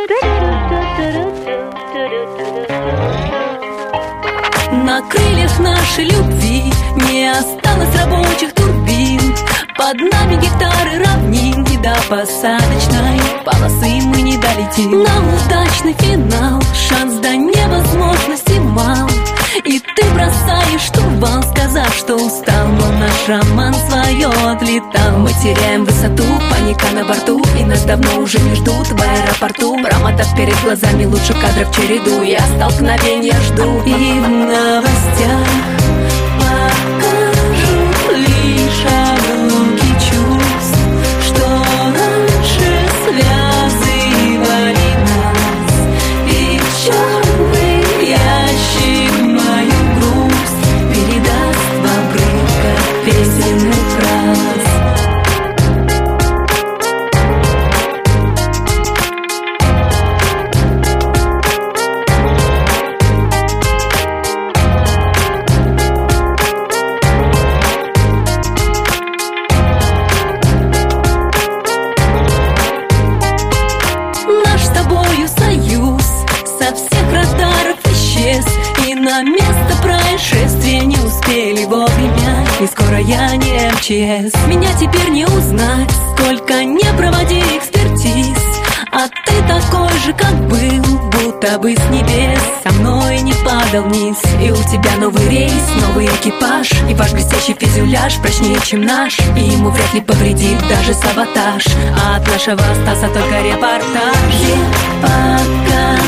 На крыльях нашей любви не осталось рабочих турбин. Под нами гектары равнин, и до посадочной полосы мы не долетим. На удачный финал шанс до невозможности мал. И ты бросаешь штурвал, сказав, что устал, но наш роман свое отлетал. Мы теряем высоту, паника на борту, и нас давно уже не ждут в аэропорту. Промотав перед глазами лучших кадров череду, я столкновения жду. И в новостях покажут лишь обломки чувств, что раньше связывали нас. И черный ящик мою грусть передаст в обрывках песенных фраз. Наш с тобою союз со всех радаров исчез, и на место происшествия не успели вовремя. И скоро я не МЧС. Меня теперь не узнать, сколько не проводи экспертиз. А ты такой же, как был, будто бы с небес со мной не падал вниз. И у тебя новый рейс, новый экипаж, и ваш блестящий фюзеляж прочнее, чем наш, и ему вряд ли повредит даже саботаж. А от нашего остался только репортаж. Пока